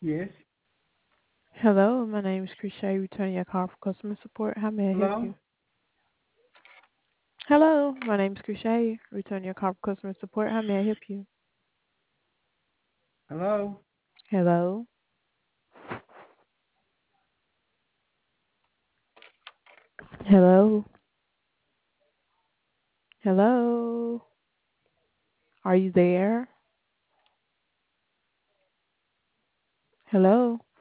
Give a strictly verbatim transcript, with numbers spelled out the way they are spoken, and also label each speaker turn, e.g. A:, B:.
A: Yes.
B: Hello, my name is Krishay, returning your call for customer support. How may I help
A: Hello?
B: you? Hello, my name is Krishay, returning your call for customer support. How may I help you?
A: Hello?
B: Hello? Hello? Hello? Are you there? Hello?